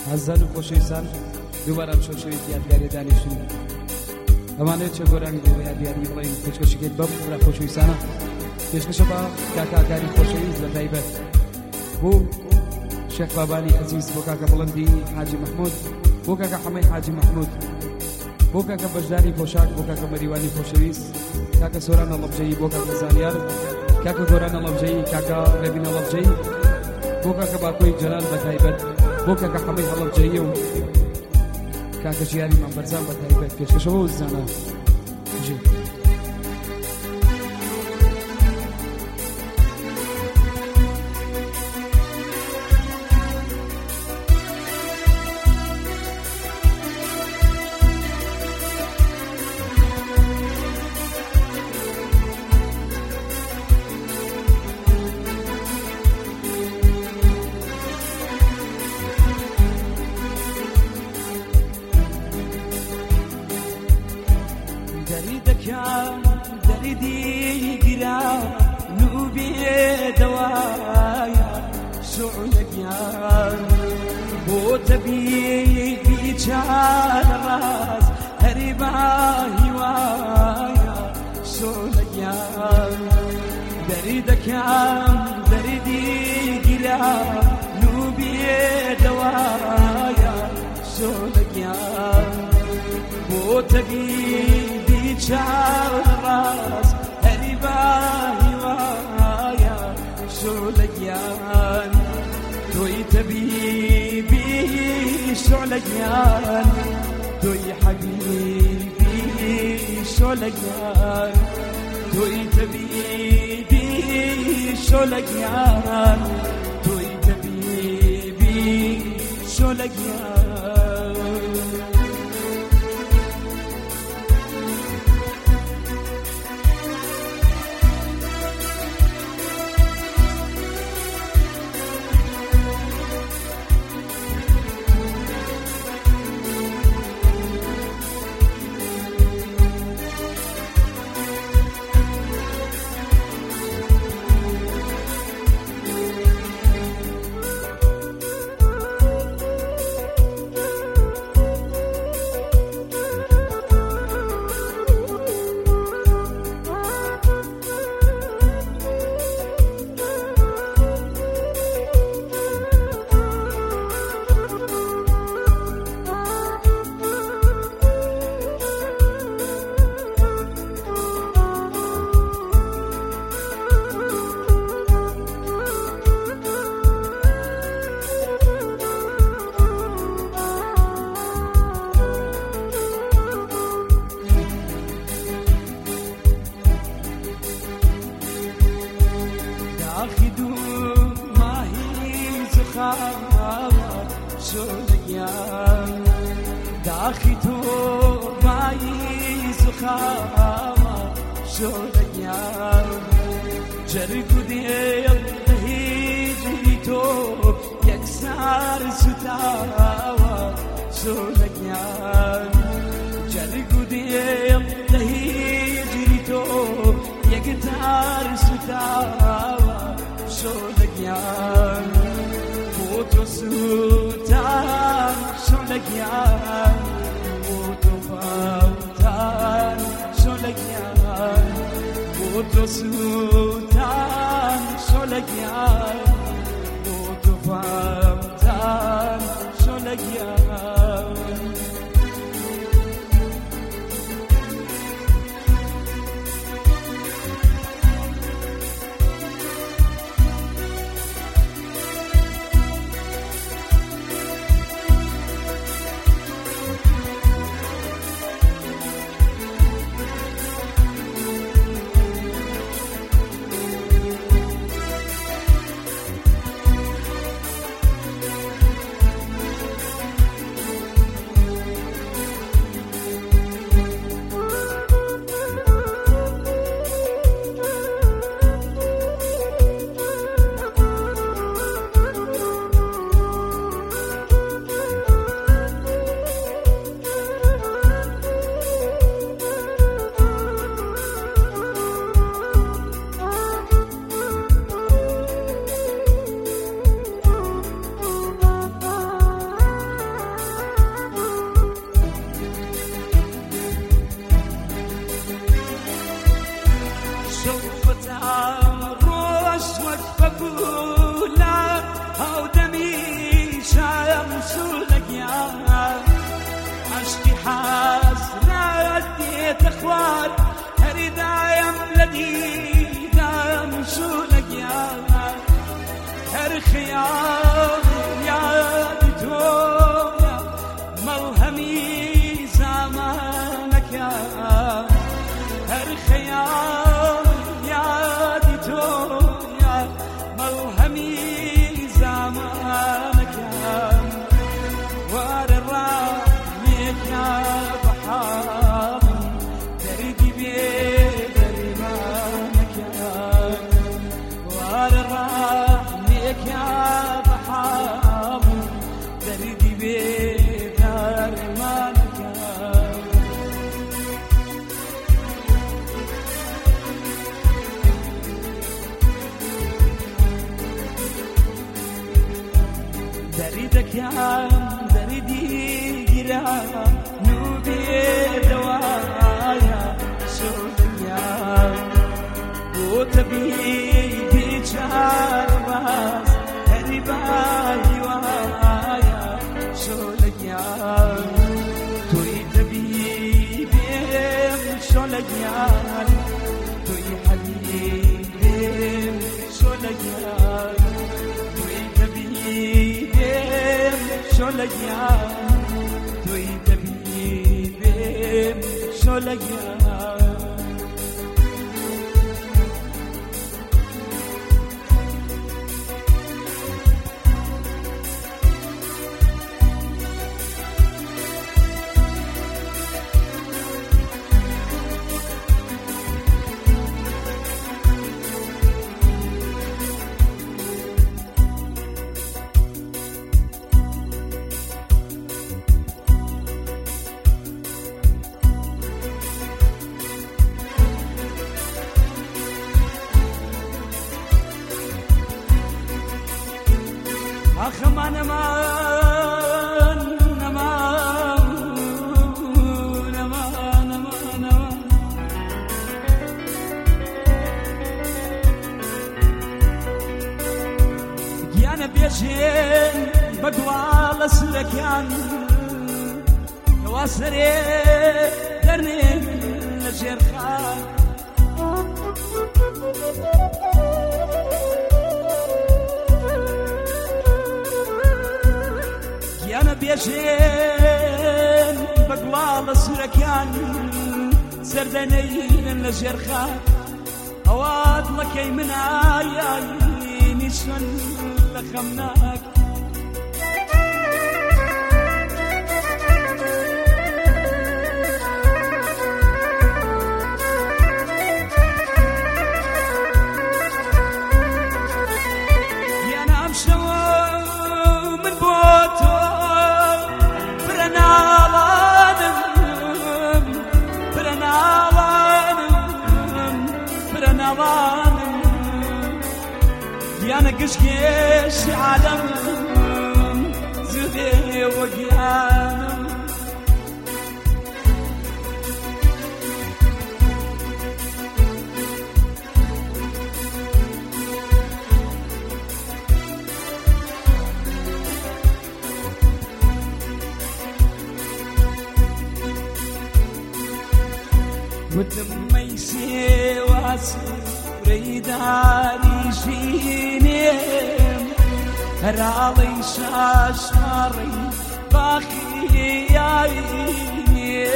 عزیزان و خۆشەویستان دووبارە ئەم شەوی یادگاری دانیشتین ئەمانەیە چه گۆرانی بۆ یادیاری بڵێن پێشکەشێک بەم برا خۆشەویستانە پێشکەشە بە کاکاکاری خۆشەویست لە تایبەت بۆ شێخ بابانی عەزیز بۆ کاکە بڵندی حاجی محمود بۆ کاکە حەمەی حاجی محمود بۆ کاکە بەشداری پۆشاک بۆ کاکە مەریوانی خۆشەویست کاکە سۆران هەڵەبجەیی بۆ کاکە زانیار کاکە گۆران هەڵەبجەیی کاکە ڕێبین هەڵەبجەیی بۆ کاکە باکۆی جەلال بە تایبەت بۆ کاکە حەمەی هەڵەبجەیی و کاکە ژیانی مەمبەرزان بە تایبەت پێشکەشەوە و زانە جێ دردي قرا نوبي دوايا شعلك يا بو تبي جار راس هربا هوايا شعلك يا دردك يا دردي قرا نوبي دوايا شعلك يا بو تبي شعر راس هربا هوايا شعلقيان توي تبيبي شعلقيان توي حبيبي شعلقيان توي تبيبي شعلقيان توي تبيبي شعلقيان أخذو ما هي زخاوة شوليان داخدو ما هي زخاوة شوليان جرقو ديال هيجيتو يكسر ستاوة شوليان جرقو ديال هيجيتو يكسر ستاوة شولقيان فوتو سلطان شولقيان فوتو فوتان شولقيان فوتو سلطان شولقيان فوتو فوتان شولقيان فوار هري دايم لدي دايم شو لقيا هر خيال يا دنيا ملهمي زمانك يا هر خيال يا دنيا ملهمي زمانك يا وار الراميك يا بحار دريدي بدربانك يا وار الراميك يا بحار دريدي بدربانك يا دريدك يا دريدي جرا نوبي دوايا شوفيا وتبي بيشار باس هرباي وايا شوليا توي تبي بيم شوليا توي حبيبي شوليا توي تبي شوليا توي تبي شوليا أخ ما نمان نمان نمان نمان يانا بيجين بقوال سلكان واسري درني لجير خان أنا بيجين بقوال سركان سردنين لجرخان أواد لكي من آياني نشن لخمناك يا نام شو من بوتو يانا قشقش عالم زغي وقيانم وتميسي واسي ريداني جينيم هرالي شاش ماري باخي يايني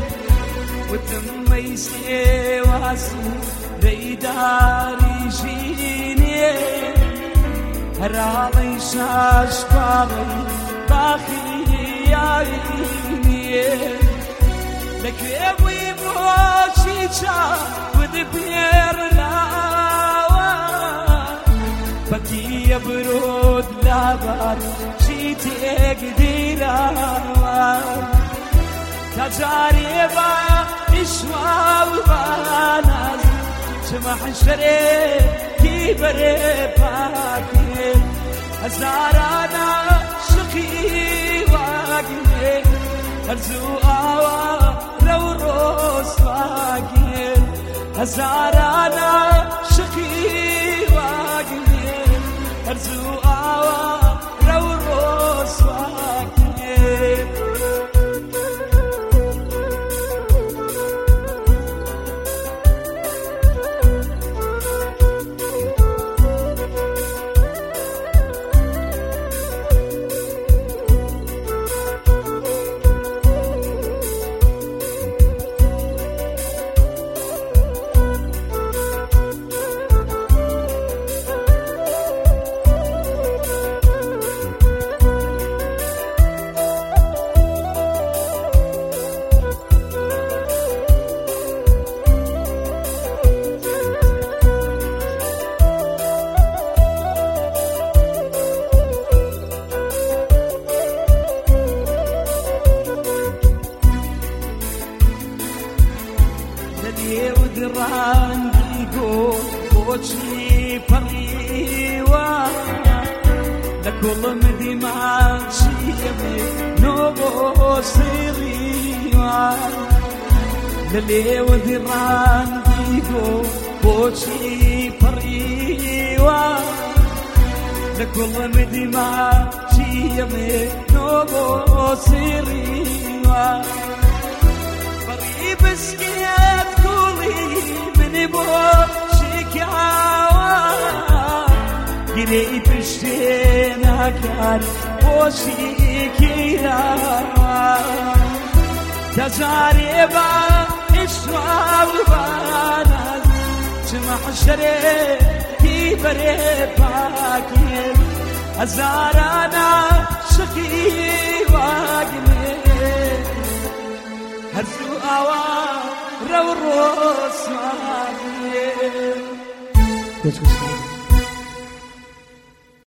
وتميسي واسي ريداني جينيم هرالي شاش ماري باخي يايني لك يبوي موشيشا ودبير بكي برود لابار شيتي قديرا تجاربا إشوا وباناز سمح شري كبري باكي هزارانا شقي واقني هرزو آوا لو روس واقني هزارانا شقي واقني هرزو آوا لو روس واقني بوشي بريوا لكل مدي ماشي نو سيريوا للي وذران ديكو بوشي بريوا لكل مدي ماشي نو سيريوا بري بسكيت كولي من بوشي كعوا يلي بشتينا كان بوشي كيرا تجاربا إشوال باناز تمحشري كيبري باكير أزارانا شقي واقمي هرزو آوا رو روس واقمي